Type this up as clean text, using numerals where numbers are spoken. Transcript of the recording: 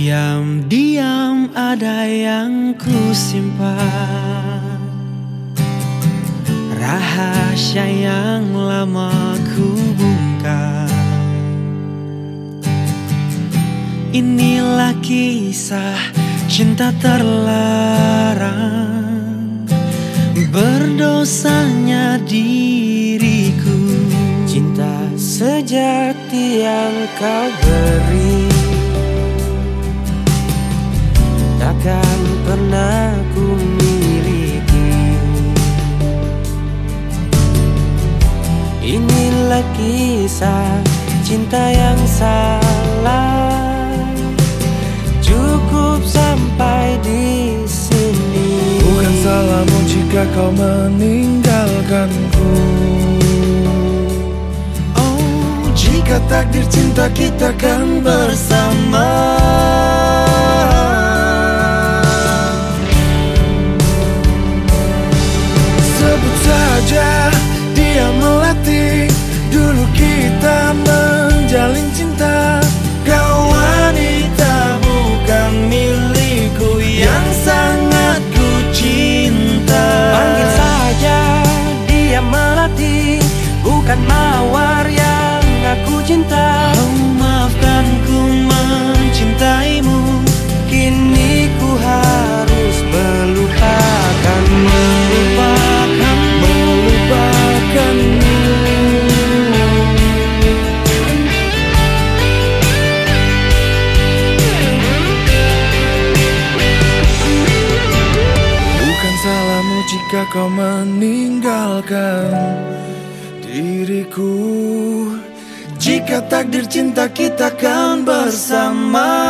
Diam-diam ada yang ku simpan, rahasia yang lama ku bungkam. Inilah kisah cinta terlarang, berdosanya diriku. Cinta sejati yang kau beri takkan pernah ku miliki. Inilah kisah cinta yang salah, cukup sampai di sini. Bukan salahmu jika kau meninggalkanku. Oh, jika takdir cinta kita kan bersama. Sebut saja dia melati, dulu kita menjalin cinta. Kau wanita bukan milikku yang sangat ku cinta. Panggil saja dia melati, bukan mawar yang aku cinta. Oh, maafkan ku mencintaimu, Kini ku harus melupakanmu. Bukan salahmu jika kau meninggalkan diriku. jika takdir cinta kita kan bersama.